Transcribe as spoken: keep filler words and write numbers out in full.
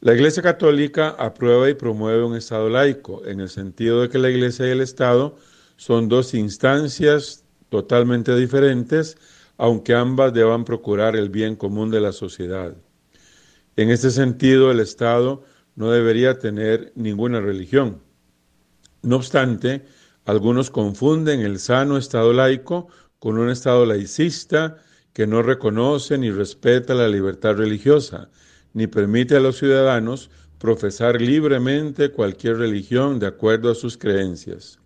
La Iglesia Católica aprueba y promueve un Estado laico, en el sentido de que la Iglesia y el Estado son dos instancias totalmente diferentes, aunque ambas deban procurar el bien común de la sociedad. En este sentido, el Estado no debería tener ninguna religión. No obstante, algunos confunden el sano Estado laico con un Estado laicista que no reconoce ni respeta la libertad religiosa, ni permite a los ciudadanos profesar libremente cualquier religión de acuerdo a sus creencias.